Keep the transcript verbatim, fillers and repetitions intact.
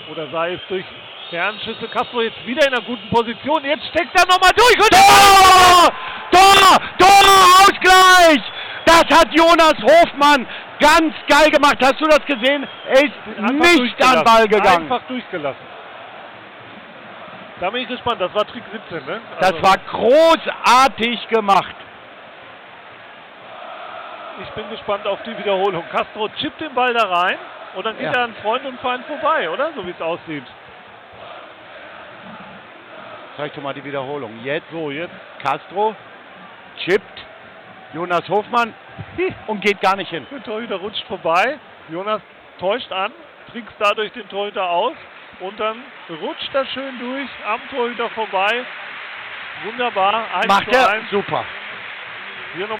Oder sei es durch Fernschüsse. Castro jetzt wieder in einer guten Position. Jetzt steckt er nochmal durch. Und Tor! Tor! Tor! Ausgleich! Das hat Jonas Hofmann ganz geil gemacht. Hast du das gesehen? Er ist nicht an den Ball gegangen. Einfach durchgelassen. Da bin ich gespannt. Das war Trick siebzehn, ne? Also das war großartig gemacht. Ich bin gespannt auf die Wiederholung. Castro chippt den Ball da rein und dann geht Ja. er an Freund und Feind vorbei, oder? So wie es aussieht. Zeig doch mal die Wiederholung. Jetzt So, jetzt. Castro chippt Jonas Hofmann und geht gar nicht hin. Der Torhüter rutscht vorbei. Jonas täuscht an, trickst dadurch den Torhüter aus und dann rutscht er schön durch am Torhüter vorbei. Wunderbar. eins Macht zu er eins. super. Hier noch